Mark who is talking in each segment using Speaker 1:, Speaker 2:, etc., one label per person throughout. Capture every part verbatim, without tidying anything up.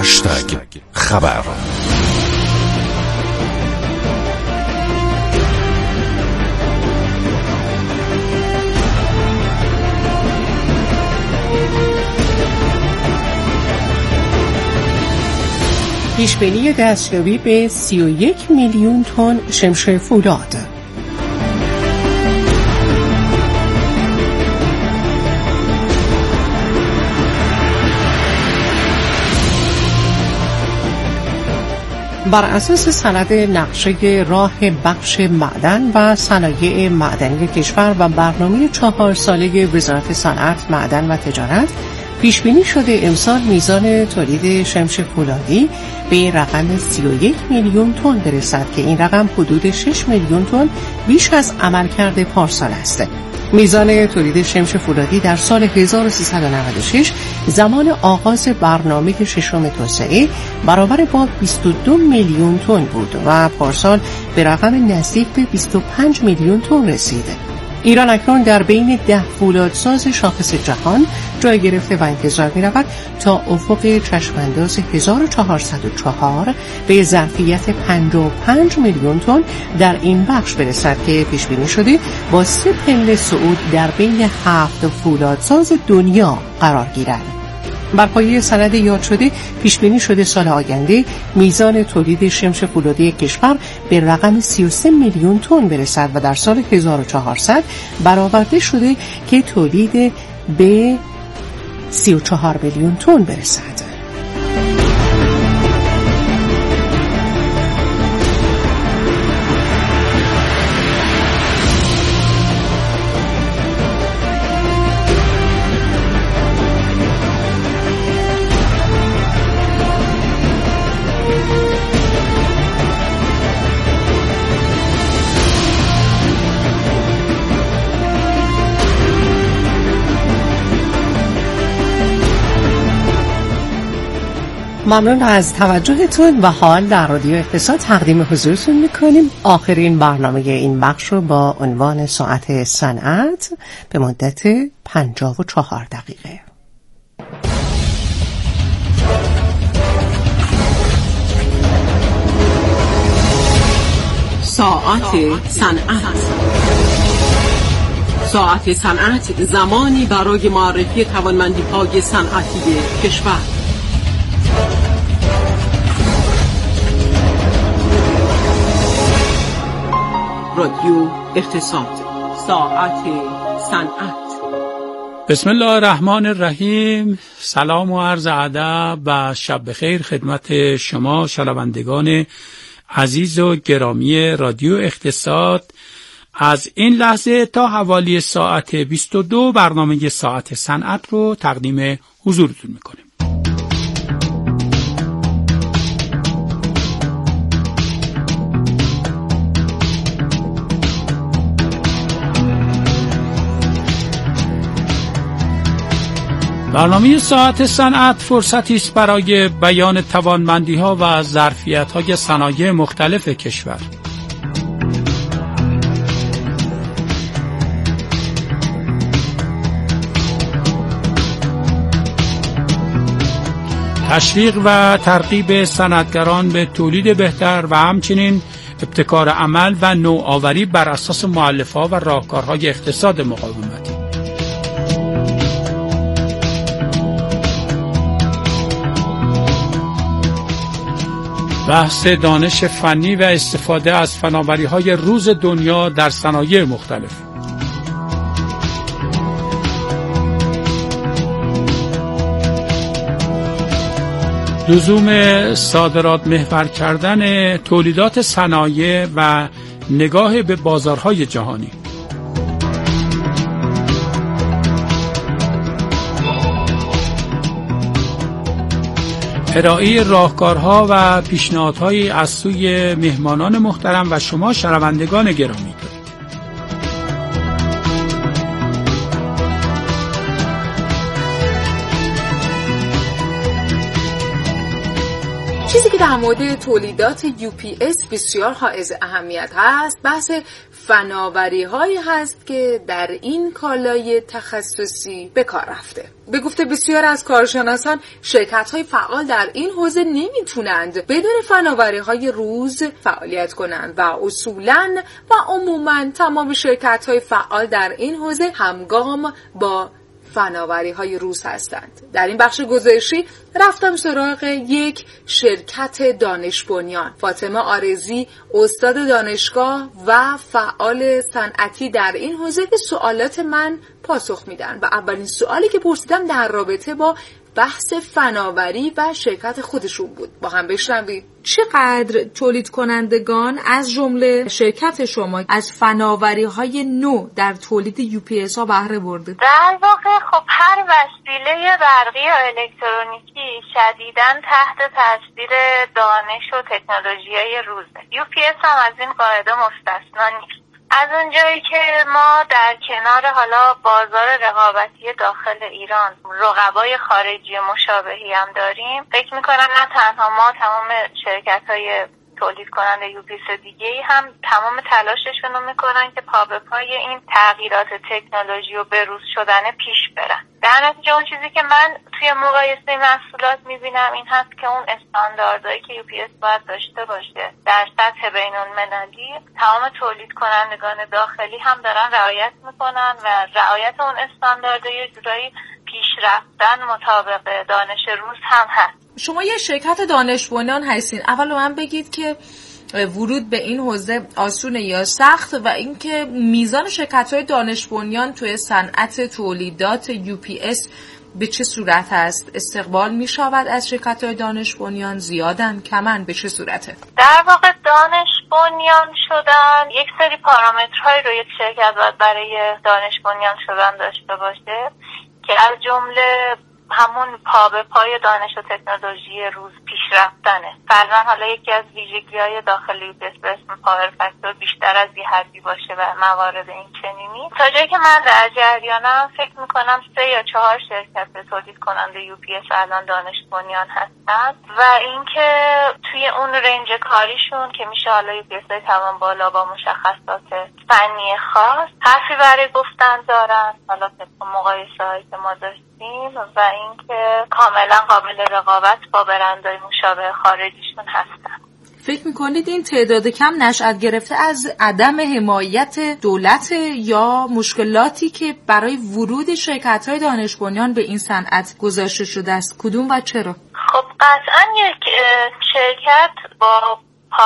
Speaker 1: هشتگ خبر.
Speaker 2: پیشبینی دستیابی به سی و یک میلیون تن شمش فولاد. بر اساس سند نقشه راه بخش معدن و صنایع معدنی کشور و برنامه چهار ساله وزارت صنعت، معدن و تجارت، پیش بینی شده امسال میزان تولید شمش فولادی به رقم سی و یک میلیون تن برسد که این رقم حدود شش میلیون تن بیش از عملکرد پارسال است. میزان تولید شمش فولادی در سال هزار و سیصد و نود و شش زمان آغاز برنامه ششم توسعه برابر با بیست و دو میلیون تن بود و پارسال به رقم نزدیک به بیست و پنج میلیون تن رسید. ایران اکنون در بین ده فولادساز شاخص جهان جای گرفته و انتظار می‌رود تا افق چشم‌انداز هزار و چهارصد و چهار به ظرفیت پنجاه و پنج میلیون تن در این بخش برسد که پیش بینی شده با سه پله صعود در بین هفت فولادساز دنیا قرار گیرد. بر پایه سند یاد شده پیش بینی شده سال آینده میزان تولید شمش فولادی کشور به رقم سی و سه میلیون تن برسد و در سال هزار و چهارصد برآورده شده که تولید به سی و چهار میلیون تن برسد. ممنون از توجهتون و حال در رادیو اقتصاد تقدیم حضورتون میکنیم آخرین برنامه این بخش رو با عنوان ساعت صنعت به مدت پنجاه و چهار دقیقه.
Speaker 3: ساعت صنعت. ساعت صنعت زمانی برای معرفی توانمندی‌های صنعتی کشور. رادیو اقتصاد، ساعت صنعت.
Speaker 4: بسم الله الرحمن الرحیم. سلام و عرض ادب و شب بخیر خدمت شما شنوندگان عزیز و گرامی رادیو اقتصاد. از این لحظه تا حوالی ساعت بیست و دو برنامه ساعت صنعت رو تقدیم حضورتون میکنیم. برنامه ساعت صنعت فرصتی است برای بیان توانمندی‌ها و ظرفیت‌های صنایع مختلف کشور. تشویق و ترغیب صنعتگران به تولید بهتر و همچنین ابتکار عمل و نوآوری بر اساس مؤلفه‌ها و راهکارهای اقتصاد مقاومتی. بحث دانش فنی و استفاده از فناوری‌های روز دنیا در صنایع مختلف. لزوم صادرات محور کردن تولیدات صنایع و نگاه به بازارهای جهانی. ارائه راهکارها و پیشنهادهای از سوی مهمانان محترم و شما شنوندگان گرامی.
Speaker 5: چیزی که در مورد تولیدات یو پی اس بسیار حائز اهمیت هست بحث
Speaker 1: فناوری هایی هست که در این کالای تخصصی به کار رفته. به گفته بسیار از کارشناسان، شرکت های فعال در این حوزه نمیتونند بدون فناوری های روز فعالیت کنند و اصولاً و عموماً تمام شرکت های فعال در این حوزه همگام با فناوری های روز هستند. در این بخش گزارشی رفتم سراغ یک شرکت دانش بنیان. فاطمه آرزی، استاد دانشگاه و فعال صنعتی در این حوزه، به سوالات من پاسخ میدن و اولین سوالی که پرسیدم در رابطه با بحث فناوری و شرکت خودشون بود. با هم بشنوید. چقدر تولید کنندگان از جمله شرکت شما از فناوری‌های نو در تولید یو پی اس ها بهره برده؟
Speaker 5: در واقع خب هر وسیله برقی یا الکترونیکی شدیداً تحت تاثیر دانش و تکنولوژی‌های روزه. یو پی اس هم از این قاعده مستثنا نیست. از اونجایی که ما در کنار حالا بازار رقابتی داخل ایران رقبای خارجی مشابهی هم داریم، فکر میکنم نه تنها ما، تمام شرکت‌های تولید کننده یو پی اس دیگه‌ای هم تمام تلاششون رو میکنن که پا به پای این تغییرات تکنولوژی و بروز شدن پیش برن. در نتیجه اون چیزی که من توی مقایسه محصولات میبینم این هست که اون استانداردهایی که یو پی اس باید داشته باشه در سطح بین‌المللی، تمام تولید کنندگان داخلی هم دارن رعایت میکنن و رعایت اون استانداردها یه جورایی پیش رفتن مطابق دانش روز هم هست.
Speaker 1: شما یه شرکت دانش بنیان هستین. اول من بگید که ورود به این حوزه آسونه یا سخت و اینکه میزان شرکت‌های دانش بنیان توی صنعت تولیدات یو پی اس به چه صورت است؟ استقبال می شود از شرکت‌های دانش بنیان؟ زیادن؟ کمن؟ به چه صورته؟
Speaker 5: در واقع دانش بنیان شدن یک سری پارامترهای رو یک شرکت باید برای دانش بنیان شدن داشته باشه که از جمله همون پا به پای دانش و تکنولوژی روز پیش رفتنه. فرضاً حالا یکی از ویژگی‌های داخل یو پی اس به اسم پاور فاکتور بیشتر از یه حدی باشه و موارد این چنینی. تا جایی که من در جریانم فکر میکنم سه یا چهار شرکت تولید کننده یو پی اس الان دانش بنیان هستن و اینکه توی اون رنج کاریشون که میشه حالا یو پی اس توان بالا با مشخصات فنی خاص حرفی برای گفتن دارن، حالا طبق مقایسه‌هایی که ما داشتیم، و اینکه کاملا قابل رقابت با برندهای مشابه خارجیشون هستن.
Speaker 1: فکر میکنید این تعداد کم نشأت گرفته از عدم حمایت دولت یا مشکلاتی که برای ورود شرکت‌های دانش بنیان به این صنعت گذاشته شده است؟ کدوم و چرا؟
Speaker 5: خب قطعا یک شرکت با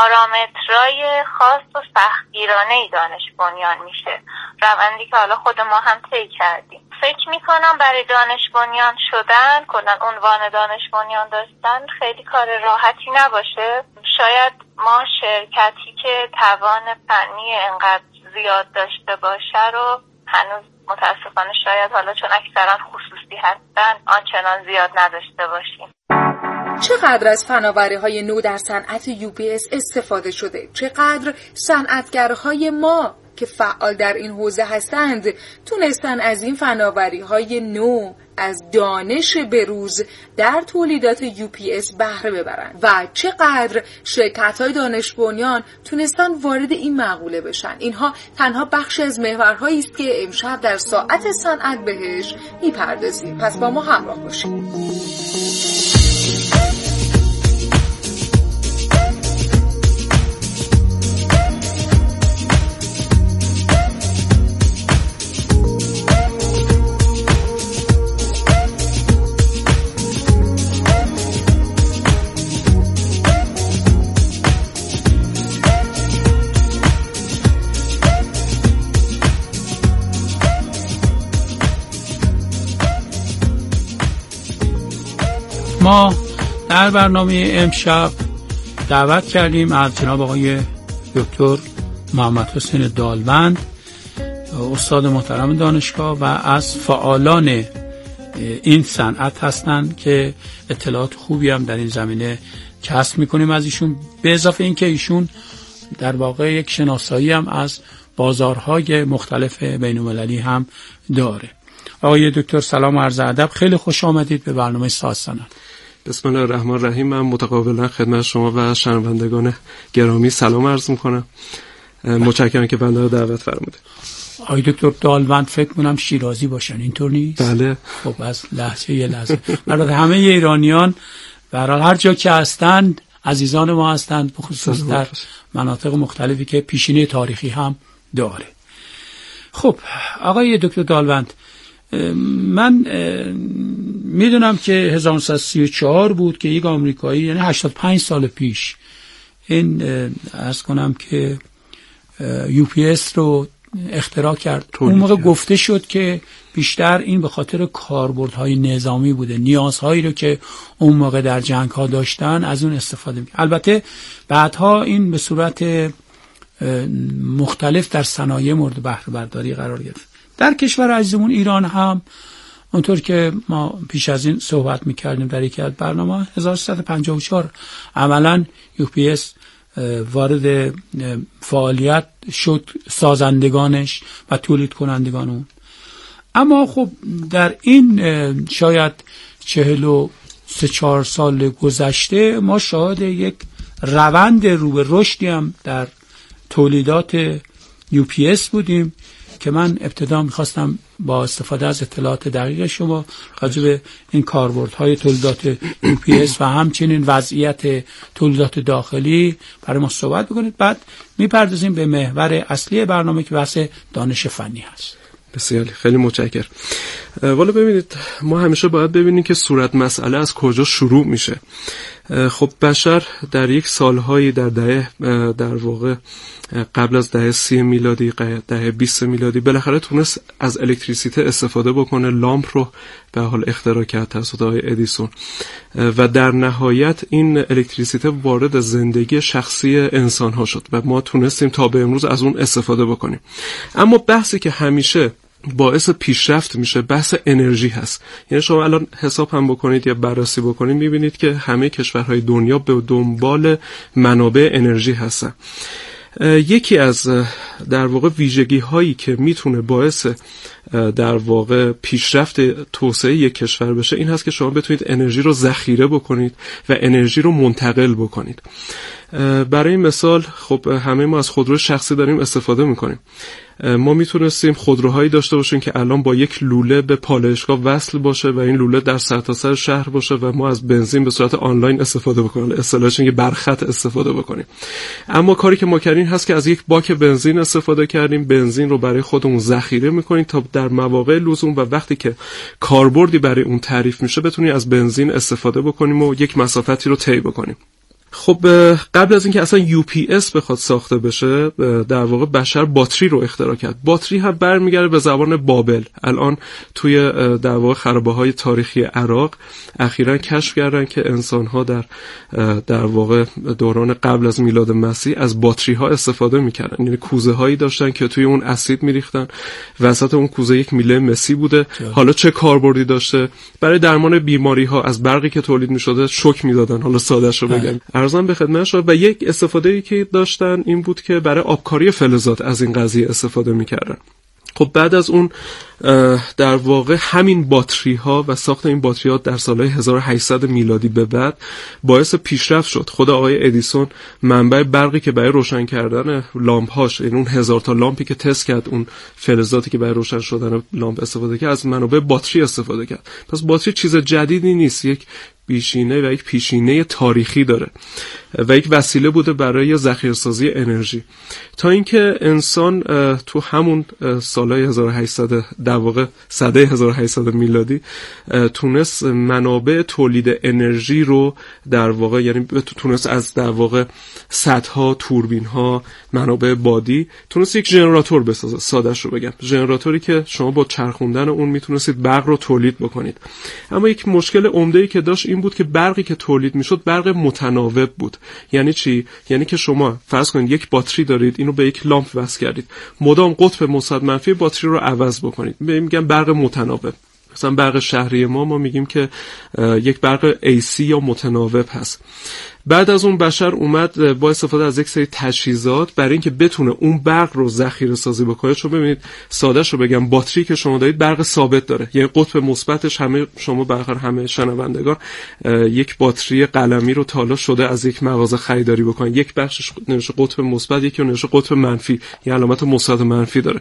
Speaker 5: پارامترهای خاص و سختگیرانه‌ای دانش بنیان میشه، روندی که حالا خود ما هم طی کردیم. فکر میکنم برای دانش بنیان شدن، کلا عنوان دانش بنیان داشتن خیلی کار راحتی نباشه. شاید ما شرکتی که توان فنی انقدر زیاد داشته باشه رو هنوز متاسفانه شاید حالا چون اکثرا خصوصی هستن آنچنان زیاد نداشته باشیم.
Speaker 1: چقدر از فناوری‌های نو در صنعت یو پی اس استفاده شده؟ چقدر صنعتگرهای ما که فعال در این حوزه هستند تونستن از این فناوری‌های نو، از دانش بروز در تولیدات یو پی اس بهره ببرن و چقدر شرکت‌های دانش بنیان تونستن وارد این مقوله بشن؟ اینها تنها بخشی از محورهایی است که امشب در ساعت صنعت بهش میپردازیم. پس با ما همراه باشید.
Speaker 4: ما در برنامه امشب دعوت کردیم از جناب آقای دکتر محمد حسین دالوند، استاد محترم دانشگاه و از فعالان این صنعت هستند که اطلاعات خوبی هم در این زمینه کسب میکنیم از ایشون، به اضافه این که ایشون در واقع یک شناسایی هم از بازارهای مختلف بین‌المللی هم داره. آقای دکتر سلام و عرض ادب، خیلی خوش آمدید به برنامه ساعت صنعت.
Speaker 6: بسم الله الرحمن الرحیم. من متقابلا خدمت شما و شنوندگان گرامی سلام عرض میکنم. متشکرم که بنده رو دعوت فرمودید.
Speaker 4: آقای دکتر دالوند فکر کنم شیرازی باشن، اینطور نیست؟
Speaker 6: بله.
Speaker 4: خب از لهجه یه لحظه برای همه ایرانیان برای هر جا که هستند عزیزان ما هستند، بخصوص در مناطق مختلفی که پیشینه تاریخی هم داره. خب آقای دکتر دالوند، من میدونم که هزار و نهصد و سی و چهار بود که یک آمریکایی، یعنی هشتاد و پنج سال پیش، این عرض کنم که یو پی اس رو اختراع کرد. اون موقع گفته شد که بیشتر این به خاطر کاربردهای نظامی بوده، نیازهایی رو که اون موقع در جنگ ها داشتن از اون استفاده می‌کرد. البته بعدها این به صورت مختلف در صنایع مورد بهره برداری قرار گرفت. در کشور عزیزمون ایران هم اونطور که ما پیش از این صحبت می‌کردیم در یکی از برنامه، هزار و سیصد و پنجاه و چهار عملاً یو پی اس وارد فعالیت شد، سازندگانش و تولید کنندگان اون. اما خب در این شاید چهل و سه چهار سال گذشته ما شاهد یک روند رو به رشدی هم در تولیدات یو پی اس بودیم که من ابتدا میخواستم با استفاده از اطلاعات دقیق شما راجع به این کاربردهای تولیدات یو پی اس و همچنین وضعیت تولیدات داخلی برای ما صحبت بکنید، بعد میپردازیم به محور اصلی برنامه که بحث دانش فنی هست.
Speaker 6: بسیار خیلی متشکرم. والا ببینید، ما همیشه باید ببینیم که صورت مسئله از کجا شروع میشه. خب بشر در یک سالهایی در دهه در واقع قبل از دهه سی میلادی، دهه بیست میلادی بالاخره تونست از الکتریسیته استفاده بکنه، لامپ رو به حال اختراع کرد توسط آقای ادیسون و در نهایت این الکتریسیته وارد زندگی شخصی انسان ها شد و ما تونستیم تا به امروز از اون استفاده بکنیم. اما بحثی که همیشه باعث پیشرفت میشه بحث انرژی هست. یعنی شما الان حساب هم بکنید یا بررسی بکنید میبینید که همه کشورهای دنیا به دنبال منابع انرژی هستن. یکی از در واقع ویژگی هایی که میتونه باعث در واقع پیشرفت توسعه یک کشور بشه این هست که شما بتونید انرژی رو ذخیره بکنید و انرژی رو منتقل بکنید. برای مثال خب همه ما از خودرو شخصی داریم استفاده میکنیم. ما میتونستیم خودروهایی داشته باشیم که الان با یک لوله به پالایشگاه وصل باشه و این لوله در سرتاسر شهر باشه و ما از بنزین به صورت آنلاین استفاده بکنیم، اصطلاحش اینه برخط استفاده بکنیم. اما کاری که ما کردیم هست که از یک باک بنزین استفاده کردیم، بنزین رو برای خودمون ذخیره میکنیم تا در مواقع لزوم و وقتی که کاربردی برای اون تعریف میشه بتونیم از بنزین استفاده بکنیم و یک مسافتی رو طی بکنیم. خب قبل از اینکه اصلا یو پی اس بخواد ساخته بشه در واقع بشر باتری رو اختراع کرد. باتری هم برمیگرده به زبان بابل. الان توی در واقع خرابه‌های تاریخی عراق اخیراً کشف کردن که انسان‌ها در در واقع دوران قبل از میلاد مسیح از باتری‌ها استفاده می‌کردن. یعنی کوزه‌هایی داشتن که توی اون اسید می‌ریختن، وسط اون کوزه یک میله مسی بوده. حالا چه کاربردی داشته؟ برای درمان بیماری‌ها از برقی که تولید می‌شده شوک می‌دادن. حالا ساده‌شو بگم ارزم به خدمت شما. و یک استفاده‌ای که داشتن این بود که برای آبکاری فلزات از این قضیه استفاده می‌کردن. خب بعد از اون در واقع همین باتری ها و ساخت این باتری ها در سالهای هزار و هشتصد میلادی به بعد باعث پیشرفت شد. خود آقای ادیسون منبع برقی که برای روشن کردن لامپ هاش، این اون هزار تا لامپی که تست کرد، اون فلزاتی که برای روشن شدن لامپ استفاده کرد، از منابع باتری استفاده کرد. پس باتری چیز جدیدی نیست، یک پیشینه و یک پیشینه تاریخی داره و یک وسیله بوده برای ذخیره‌سازی انرژی تا اینکه انسان تو همون سالهای هزار و هشتصد در واقع سده هزار و هشتصد میلادی تونست منابع تولید انرژی رو در واقع یعنی تونست از در واقع سدها، توربین‌ها، منابع بادی تونست یک ژنراتور بسازه. سادهش رو بگم، ژنراتوری که شما با چرخوندن اون میتونستید برق رو تولید بکنید. اما یک مشکل عمده‌ای که داشت این بود که برقی که تولید میشد برق متناوب بود. یعنی چی؟ یعنی که شما فرض کنید یک باتری دارید، اینو به یک لامپ وصل کردید، مدام قطب مثبت منفی باتری رو عوض بکنید. میگم برق متناوب. مثلا برق شهری ما ما میگیم که یک برق ای سی یا متناوب هست. بعد از اون بشر اومد با استفاده از یک سری تجهیزات برای اینکه بتونه اون برق رو ذخیره سازی بکنه. چون ببینید سادهش رو بگم، باتری که شما دارید برق ثابت داره، یعنی قطب مثبتش همه شما برخور همه شنوندگان یک باتری قلمی رو تا حالا شده از یک مغازه خریداری بکنن، یک بخشش نوشته قطب مثبت، یکی نوشته قطب منفی، یه علامت مثبت و منفی داره.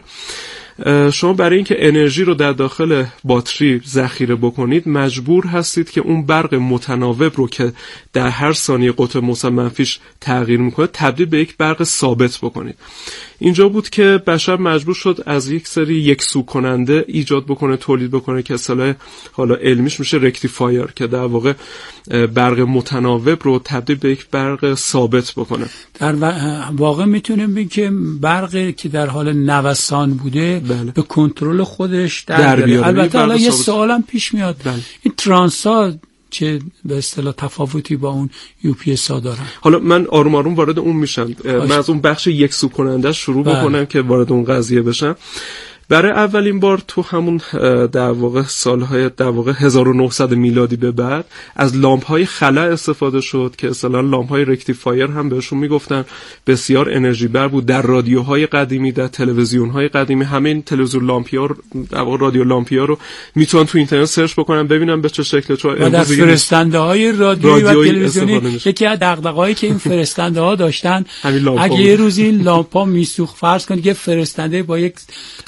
Speaker 6: شما برای اینکه انرژی رو در داخل باتری ذخیره بکنید مجبور هستید که اون برق متناوب رو که در هر ثانیه قطب مثبت منفیش تغییر میکنه تبدیل به یک برق ثابت بکنید. اینجا بود که بشر مجبور شد از یک سری یکسو کننده ایجاد بکنه، تولید بکنه که اصطلاح حالا علمیش میشه رکتیفایر، که در واقع برق متناوب رو تبدیل به یک برق ثابت بکنه.
Speaker 4: در واقع میتونیم بگیم که برقی که در حال نوسان بوده
Speaker 6: بله.
Speaker 4: به کنترل خودش در, در بیاره. البته حالا یه سوالم پیش میاد، بله. این ترانسا چه به اصطلاح تفاوتی با اون یو پی اس ها دارن؟
Speaker 6: حالا من آروم آروم وارد اون میشم. من از اون بخش یکسو کننده شروع بله. بکنم که وارد اون قضیه بشم. برای اولین بار تو همون در واقع سالهای در واقع هزار و نهصد میلادی به بعد از لامپ‌های خلا استفاده شد که اصطلاحاً لامپ‌های رکتیفایر هم بهشون میگفتن. بسیار انرژی بر بود. در رادیوهای قدیمی، در تلویزیون‌های قدیمی، همه این تلویزیون لامپیا در واقع رادیو لامپیا رو میتونن تو اینترنت سرچ بکنن ببینن به چه شکله. چون
Speaker 4: در فرستنده‌های رادیویی و تلویزیونی یکی از دغدغه‌هایی که این فرستنده‌ها داشتن اگه یه روزی این لامپا میسوخت، فرض کنید که فرستنده با یک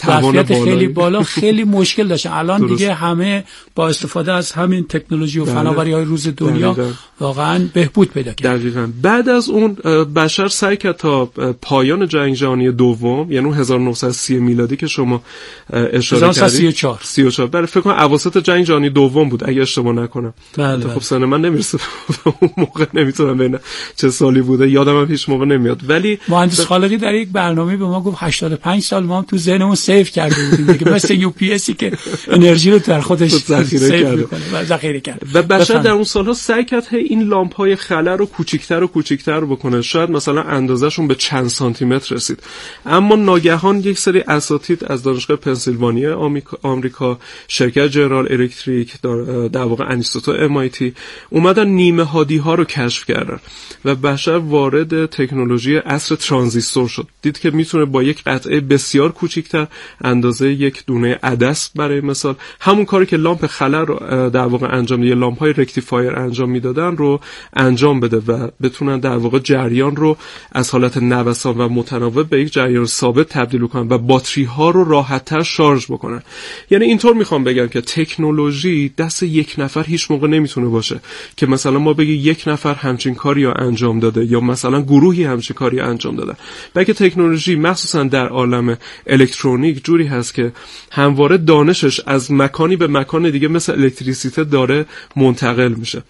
Speaker 4: خیلی بالا خیلی مشکل داشتن. الان درست. دیگه همه با استفاده از همین تکنولوژی و فناوری‌های روز دنیا دقیقا. واقعا بهبود پیدا کرد.
Speaker 6: دقیقاً. بعد از اون بشر سعی کرد تا پایان جنگ جهانی دوم، یعنی هزار و نهصد و سی میلادی که شما اشاره کردید، سی و چهار برای فکر کنم اواسط جنگ جهانی دوم بود اگه اشتباه نکنم.
Speaker 4: بله
Speaker 6: خب سن من نمیرسه اون موقع، نمیتونم ببینم چه سالی بوده، یادم هم هیچ موقع نمیاد. ولی
Speaker 4: مهندس خالقی در یک برنامه به ما گفت هشتاد و پنج سال ما هم تو ذهنمون سیف کرده بودیم که مثل یو پی اسی که انرژی رو در خودش ذخیره کرده و ذخیره کرده.
Speaker 6: و بشر در اون سالها سعی کرد این لامپ‌های خلا رو کوچیک‌تر و کوچیک‌تر بکنه، شاید مثلا اندازه‌شون به چند سانتی متر رسید. اما ناگهان یک سری اساتید از دانشگاه پنسیلوانیا آمریکا، شرکت جنرال الکتریک، در واقع انیستوتو ام آی تی اومدن نیمه هادی‌ها رو کشف کردن و بشر وارد تکنولوژی عصر ترانزیستور شد. دید که میتونه با یک قطعه بسیار کوچیک‌تر اندازه یک دونه عدس برای مثال همون کاری که لامپ خلا رو در واقع انجام میده، لامپ‌های رکتیفایر انجام میدادن رو انجام بده و بتونن در واقع جریان رو از حالت نوسان و متناوب به یک جریان ثابت تبدیل کنن و باتری ها رو راحت‌تر شارژ بکنن. یعنی اینطور میخوام بگم که تکنولوژی دست یک نفر هیچ موقع نمیتونه باشه که مثلا ما بگی یک نفر همچین کاری رو انجام داده یا مثلا گروهی همچین کاری انجام دادن. بلکه تکنولوژی مخصوصا در عالم الکترونیک جوری هست که همواره دانشش از مکانی به مکان دیگه مثل الکتریسیته داره منتقل میشه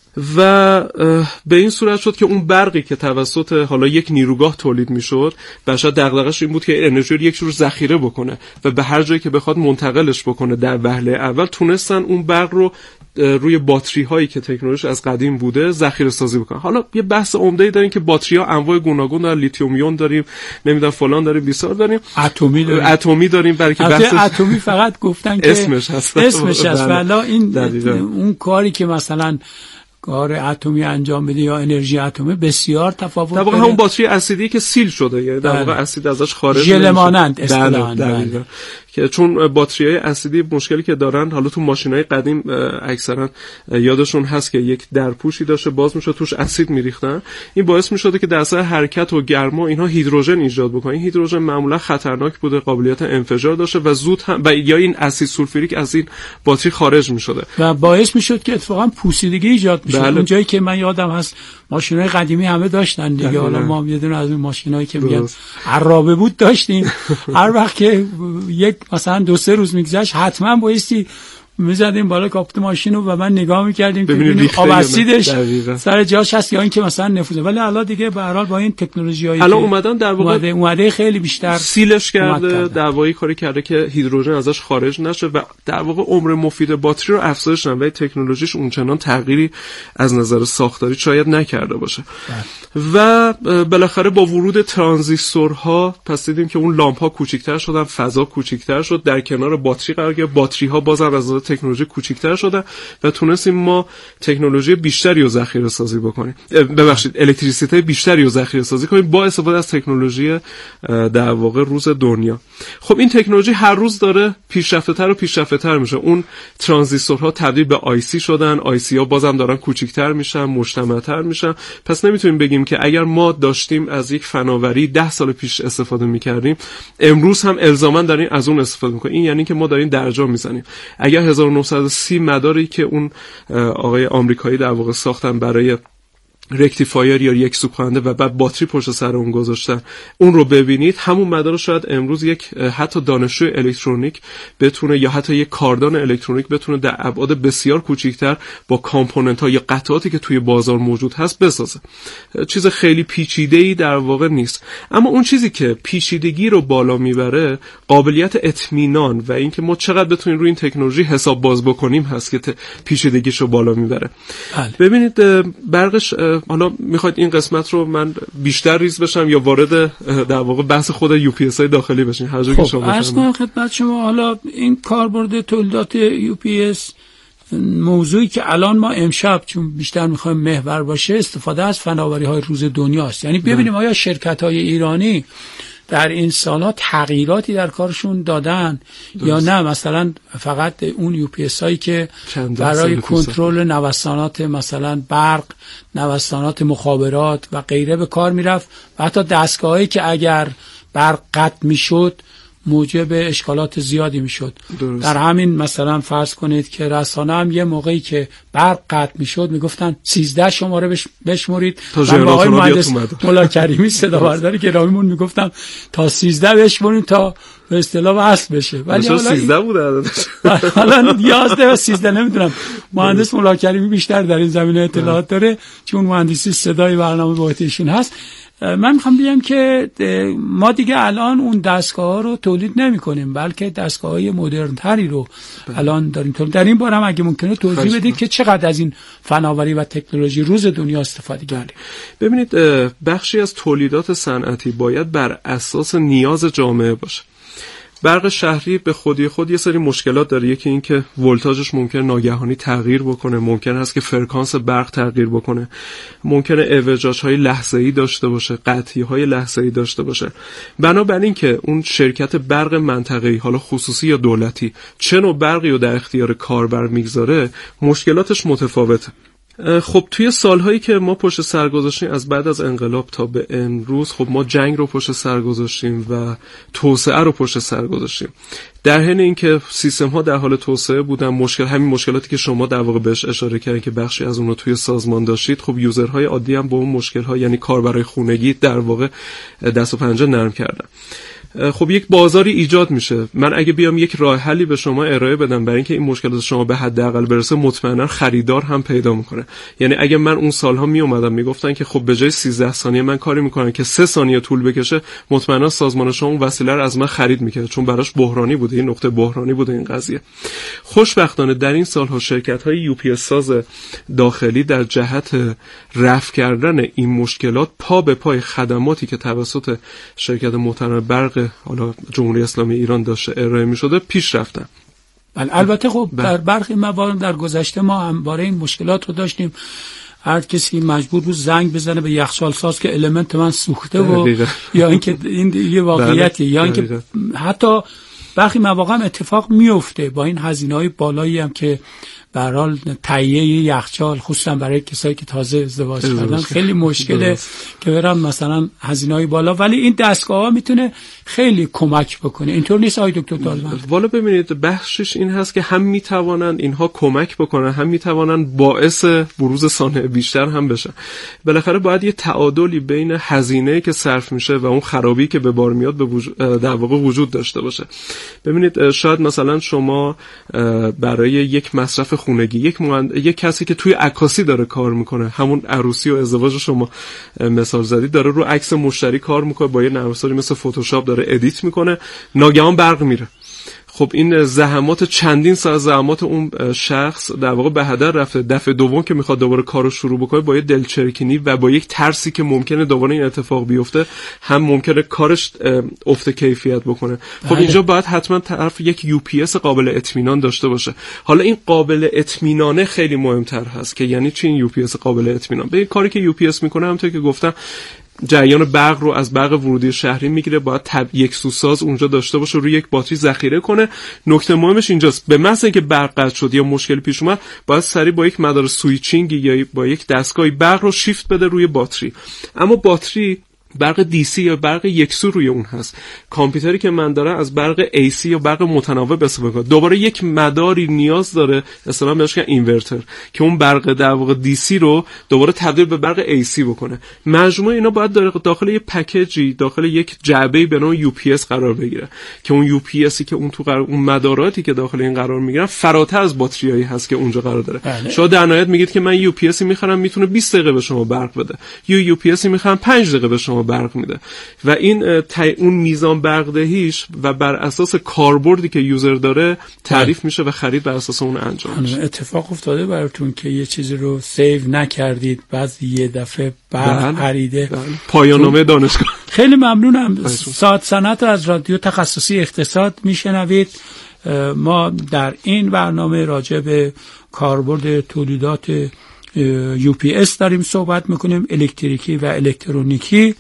Speaker 6: و به این صورت شد که اون برقی که توسط حالا یک نیروگاه تولید میشد، بشر دغدغه‌اش این بود که انرژی رو یک جور ذخیره بکنه و به هر جایی که بخواد منتقلش بکنه. در وهله اول تونستن اون برق رو روی باتری هایی که تکنولوژی از قدیم بوده ذخیره سازی بکنن. حالا یه بحث عمده‌ای داریم که باتری ها انواع گوناگون دارن، لیتیوم ایون داریم، نمیدونم فلان داریم، بیسار داریم،
Speaker 4: اتمی داریم
Speaker 6: اتمی داریم برای که بحث
Speaker 4: اتمی فقط گفتن که
Speaker 6: اسمش هست
Speaker 4: اسمش هست والا این دقیقا. اون کاری که مثلا کار اتمی انجام بده یا انرژی اتمی بسیار تفاوت داره.
Speaker 6: در واقع همون باتری اسیدی که سیل شده، یعنی در واقع اسید ازش خارج نمیشه،
Speaker 4: ژل مانند اصطلاحاً،
Speaker 6: که چون باتری‌های اسیدی مشکلی که دارن، حالا تو ماشین‌های قدیم اکثرا یادشون هست که یک درپوشی داشته باز میشد توش اسید میریختن، این باعث میشد که در اثر حرکت و گرما اینها هیدروژن ایجاد بکنه. این هیدروژن معمولا خطرناک بوده، قابلیت انفجار داشته و زود هم و یا این اسید سولفوریک از این باتری خارج میشده و
Speaker 4: باعث میشد که اتفاقا پوسیدگی ایجاد میشد. بله. اون جایی که من یادم هست ماشین‌های قدیمی همه داشتن دیگه، حالا ما هم یه دونه از اون ماشینایی که میگن عرابه بود داشتیم. هر وقت که یک مثلا دو سه روز میگذشت حتما بایستی میزدیم بالا کاپوت ماشین رو و من نگاه میکردیم که ببینیم آب اسیدش سر جاش هست یا اینکه مثلا نفوذه. ولی الان دیگه به هر حال با این تکنولوژیایی
Speaker 6: الان اومدن در واقع
Speaker 4: اومده, اومده خیلی بیشتر
Speaker 6: سیلش کرده، در واقع کاری کرده که هیدروژن ازش خارج نشه و در واقع عمر مفید باتری رو افزایش دادن و تکنولوژیش اونچنان تغییری از نظر ساختاری شاید نکرده باشه. و بالاخره با ورود ترانزیستورها پس دیدیم که اون لامپ ها کوچیک‌تر شدن، فضا کوچیک‌تر شد، در کنار باتری قرار گرفت. باتری ها بازم از نظر تکنولوژی کوچیک‌تر شدن و تونستیم ما تکنولوژی بیشتری رو ذخیره سازی بکنیم، ببخشید الکتریسیته بیشتری رو ذخیره سازی کنیم با استفاده از تکنولوژی در واقع روز دنیا. خب این تکنولوژی هر روز داره پیشرفته‌تر و پیشرفته‌تر میشه. اون ترانزیستورها تبدیل به آی سی شدن، آی سی ها بازم دارن کوچیک‌تر میشن، مجتمع‌تر میشن. پس نمیتونیم بگیم که اگر ما داشتیم از یک فناوری ده سال پیش استفاده میکردیم، امروز هم الزاما داریم از اون استفاده میکنیم. این یعنی که ما داریم درجا میزنیم. اگر هزار و نهصد و سی مداری که اون آقای آمریکایی در واقع ساختن برای رکتیفایر یا یک سو کننده و بعد باتری پشت سر اون گذاشتن، اون رو ببینید، همون مدار رو شاید امروز یک حتی دانشجوی الکترونیک بتونه یا حتی یک کاردان الکترونیک بتونه در ابعاد بسیار کوچیک‌تر با کامپوننت ها یا قطعاتی که توی بازار موجود هست بسازه. چیز خیلی پیچیده‌ای در واقع نیست، اما اون چیزی که پیچیدگی رو بالا میبره قابلیت اطمینان و اینکه ما چقدر بتونیم روی این تکنولوژی حساب باز بکنیم هست که پیچیدگیش رو بالا میبره. بله. ببینید برقش، حالا میخواید این قسمت رو من بیشتر ریز بشم یا وارد در واقع بحث خود یو پی اس های داخلی بشین؟ هر جایی که شما بفهمید.
Speaker 4: عرض کنم خدمت شما، حالا این کاربرد تولیدات یو پی اس موضوعی که الان ما امشب چون بیشتر میخوایم محور باشه استفاده از فناوری‌های روز دنیاست. یعنی ببینیم آیا شرکت‌های ایرانی در این سال‌ها تغییراتی در کارشون دادن درست. یا نه مثلا فقط اون یو پی اس هایی که برای کنترل نوسانات مثلا برق، نوسانات مخابرات و غیره به کار میرفت و حتی دستگاهایی که اگر برق قطع میشد موجب اشکالات زیادی میشد. در همین مثلا فرض کنید که رسانه هم یه موقعی که برق قطع میشد میگفتن سیزده شماره بش بشمرید. من با آقای مهندس مولا کریمی صدا برداری که رامیمون میگفتم تا سیزده بشمرید تا به اصطلاح وصل بشه، ولی حالا
Speaker 6: سیزده بود عددش.
Speaker 4: حالا یازده و سیزده نمیدونم. مهندس مولا کریمی بیشتر در این زمینه اطلاعات داره چون مهندسی صدای برنامه باهاتشون هست. من میخوام بگم که ما دیگه الان اون دستگاه ها رو تولید نمی کنیم بلکه دستگاه های مدرن تری رو الان داریم تولید. در این باره هم اگه ممکنه توضیح بدید که چقدر از این فناوری و تکنولوژی روز دنیا استفاده کردیم.
Speaker 6: ببینید بخشی از تولیدات صنعتی باید بر اساس نیاز جامعه باشه. برق شهری به خودی خود یه سری مشکلات داره. یکی این که ولتاژش ممکن ناگهانی تغییر بکنه، ممکن هست که فرکانس برق تغییر بکنه، ممکنه اعوجاج‌های لحظه‌ای داشته باشه، قطعی‌های لحظه‌ای داشته باشه. بنابراین که اون شرکت برق منطقه‌ای حالا خصوصی یا دولتی چه نوع برقی رو در اختیار کاربر میگذاره مشکلاتش متفاوته. خب توی سالهایی که ما پشت سر گذاشتیم از بعد از انقلاب تا به امروز، خب ما جنگ رو پشت سر گذاشتیم و توسعه رو پشت سر گذاشتیم. در حین اینکه سیستم ها در حال توسعه بودن، مشکل همین مشکلاتی که شما در واقع بهش اشاره کردین که بخشی از اون رو توی سازمان داشتید، خب یوزرهای عادی هم با اون مشکل ها یعنی کاربرای خونگی در واقع دست و پنجه نرم کردن. خب یک بازاری ایجاد میشه. من اگه بیام یک راه حلی به شما ارائه بدم برای اینکه این مشکلات شما به حداقل برسه، مطمئنا خریدار هم پیدا میکنه. یعنی اگه من اون سالها می اومدم میگفتن که خب به جای سیزده ثانیه من کاری میکنم که سه ثانیه طول بکشه، مطمئنا سازمان شما اون وسیله رو از من خرید میکرد چون براش بحرانی بوده، این نقطه بحرانی بوده این قضیه. خوشبختانه در این سالها شرکت‌های یو پی اس ساز داخلی در جهت رفع کردن این مشکلات پا به پای خدماتی که توسط شرکت محترم برق حالا جمهوری اسلامی ایران داشته ارائه می‌شده پیش رفتن.
Speaker 4: بله البته خب در برخی موارد در گذشته ما هم باره این مشکلات رو داشتیم. هر کسی مجبور بود زنگ بزنه به یخچال ساز که المنت من سوخته و یا اینکه این یه واقعیتی یا اینکه حتی برخی مواقع هم اتفاق میفته با این هزینه‌های بالایی هم که به هر حال تهیه یخچال خصوصا برای کسایی که تازه ازدواج کردن خیلی مشکله که برن مثلا هزینه‌های بالا، ولی این دستگاه‌ها میتونه خیلی کمک بکنه. اینطور نیست آقای دکتر دالمند؟
Speaker 6: والا ببینید بخشش این هست که هم میتوانن اینها کمک بکنن، هم میتوانن باعث بروز صانع بیشتر هم بشن. بالاخره باید یه تعادلی بین هزینه‌ای که صرف میشه و اون خرابی که به بار میاد به وجود در واقع وجود داشته باشه. ببینید شاید مثلا شما برای یک مصرف خونگی یک مهند... یک کسی که توی عکاسی داره کار میکنه، همون عروسی و ازدواج شما مثال زدید، داره رو عکس مشتری کار میکنه، با یه نرم افزاری مثل فتوشاپ داره ادیت میکنه، ناگهان برق میره. خب این زحمات چندین سال زحمات اون شخص در واقع به هدر رفته. دفعه دوم که میخواد دوباره کارو شروع بکنه با یه دلچرکینی و با یک ترسی که ممکنه دوباره این اتفاق بیفته، هم ممکنه کارش افت کیفیت بکنه. خب
Speaker 4: بله.
Speaker 6: اینجا باید حتما طرف یک یو پی اس قابل اطمینان داشته باشه. حالا این قابل اطمینانه خیلی مهمتر هست که یعنی چی این یو پی اس قابل اطمینان؟ به این کاری که یو پی اس میکنه همونطور که گفتم جریان برق رو از برق ورودی شهری میگیره، باید تب یک سوساز اونجا داشته باشه، روی یک باتری ذخیره کنه. نکته مهمش اینجاست، به محض اینکه برق قطع شد یا مشکلی پیش اومد، باید سریع با یک مدار سویچینگ یا با یک دستگاهی برق رو شیفت بده روی باتری. اما باتری برق دی سی یا برق یکسو روی اون هست. کامپیوتری که من دارم از برق ای سی یا برق متناوب استفاده می‌کنه. دوباره یک مداری نیاز داره، اصطلاحاً بهش میگن اینورتر، که اون برق در واقع دی سی رو دوباره تبدیل به برق ای سی بکنه. مجموعه اینا باید داخل یک پکیجی، داخل یک جعبه‌ای به نام یو پی اس قرار بگیره که اون یو پی اسی که اون تو قرار، اون مداراتی که داخل این قرار میگیرن فراتر از باتریایی هست که اونجا قرار داره. بله. شما در نهایت میگید که من یو پی اسی می‌خرم میتونه بیست دقیقه به شما برق بده. یو یو پی اسی می‌خرم پنج دقیقه به شما برق میده و این تی... اون میزان برقدهیش و بر اساس کاربردی که یوزر داره تعریف میشه و خرید بر اساس اون انجام میشه.
Speaker 4: اتفاق افتاده براتون که یه چیزی رو سیو نکردید بعد یه دفعه برق پریده؟
Speaker 6: پایان نامه دانشگاه.
Speaker 4: خیلی ممنونم. ساعت صنعت از رادیو تخصصی اقتصاد میشنوید. ما در این برنامه راجع به کاربرد تولیدات یو پی اس داریم صحبت میکنیم، الکتریکی و الکترونیکی.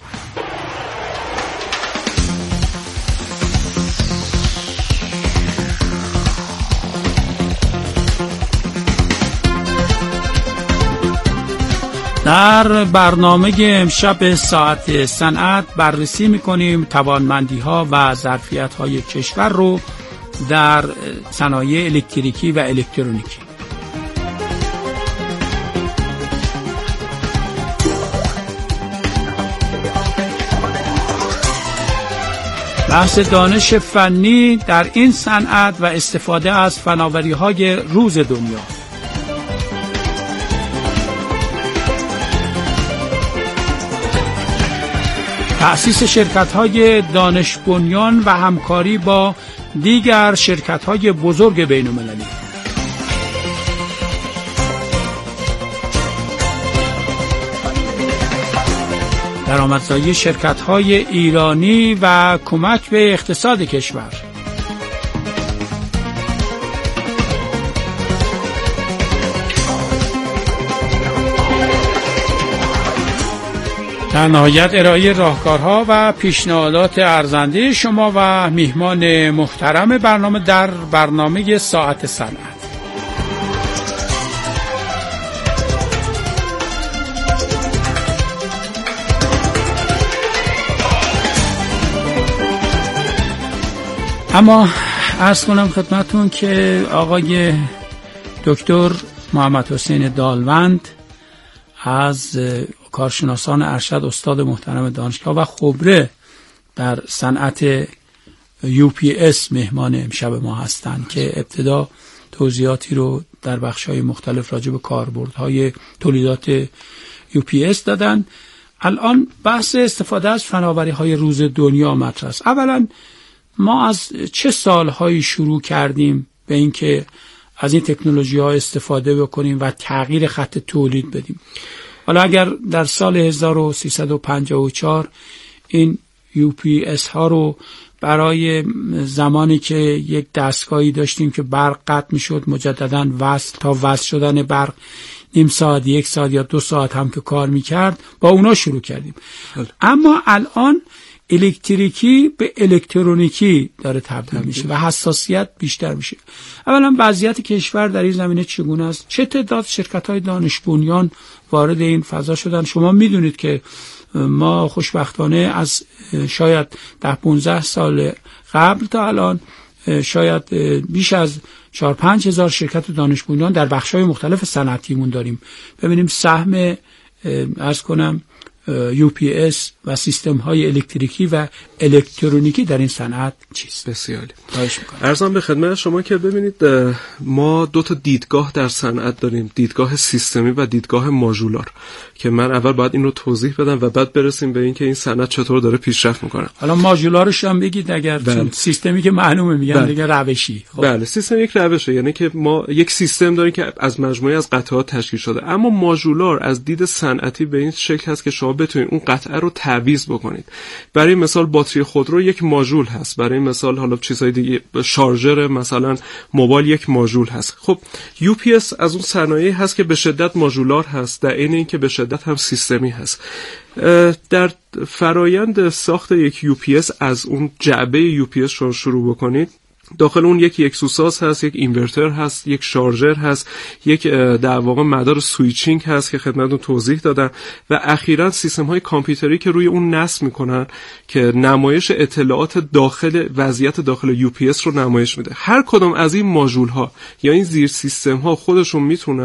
Speaker 4: در برنامه امشب ساعت صنعت بررسی میکنیم توانمندی ها و ظرفیت های کشور رو در صنایع الکتریکی و الکترونیکی. بحث دانش فنی در این صنعت و استفاده از فناوری‌های روز دنیا. تأسیس شرکت‌های دانش بنیان و همکاری با دیگر شرکت‌های بزرگ بین‌المللی. درآمدزایی شرکت‌های ایرانی و کمک به اقتصاد کشور. در نهایت ارائه راهکارها و پیشنهادات ارزنده شما و میهمان محترم برنامه در برنامه ساعت صنعت. اما عرض کنم خدمتون که آقای دکتر محمد حسین دالوند از کارشناسان ارشد، استاد محترم دانشگاه و خبره در صنعت یو پی اس مهمان امشب ما هستند که ابتدا توضیحاتی رو در بخش‌های مختلف راجع به کاربردهای تولیدات یو پی اس دادن. الان بحث استفاده از فناوری‌های روز دنیا مطرح است. اولا ما از چه سالهایی شروع کردیم به اینکه از این تکنولوژی‌ها استفاده بکنیم و تغییر خط تولید بدیم؟ حالا اگر در سال هزار و سیصد و پنجاه و چهار این یو پی اس ها رو برای زمانی که یک دستگاهی داشتیم که برق قطع میشد مجددا وصل تا وصل شدن برق نیم ساعت، یک ساعت یا دو ساعت هم که کار میکرد، با اونا شروع کردیم. اما الان الکتریکی به الکترونیکی داره تبدیل میشه و حساسیت بیشتر میشه. اولا وضعیت کشور در این زمینه چگونه است؟ چه تعداد شرکت‌های دانش بنیان وارد این فضا شدن؟ شما میدونید که ما خوشبختانه از شاید ده پانزده سال قبل تا الان شاید بیش از چهار پنج هزار شرکت دانش بنیان در بخش‌های مختلف صنعتیمون داریم. ببینیم سهم عرض کنم یو پی اس و سیستم های الکتریکی و الکترونیکی در این صنعت چیست؟
Speaker 6: بسیاری.
Speaker 4: خواهش می‌کنم.
Speaker 6: عرضم به خدمت شما که ببینید ما دو تا دیدگاه در صنعت داریم، دیدگاه سیستمی و دیدگاه ماژولار، که من اول باید این رو توضیح بدم و بعد برسیم به این که این صنعت چطور داره پیشرفت میکنه.
Speaker 4: حالا ماژولارش هم بگید اگر بله. سیستمی که معلومه میگن بله. دیگه روشی. خب.
Speaker 6: بله سیستم یک روشه، یعنی که ما یک سیستم داریم که از مجموعه از قطعات تشکیل شده، اما ماژولار از دید صنعتی به این شکل هست که شما بتونید اون قطعه رو تعویض بکنید. برای مثال باتری خودرو یک ماژول هست، برای مثال حالا چیزهای دیگه شارژر مثلا موبایل یک ماژول هست. خب یو پی اس از اون صنایعی هست که به شدت ماژولار هست، در عین اینکه به شدت هم سیستمی هست. در فرایند ساخت یک یو پی اس از اون جعبه یو پی اس شما شروع بکنید، داخل اون یک اکسوساز هست، یک اینورتر هست، یک شارژر هست، یک در واقع مدار سویچینگ هست که خدمتتون توضیح دادم و اخیراً سیستم های کامپیوتری که روی اون نصب میکنن که نمایش اطلاعات داخل وضعیت داخل یو پی اس رو نمایش میده. هر کدام از این ماژول ها یا این زیر سیستم ها خودشون میتونن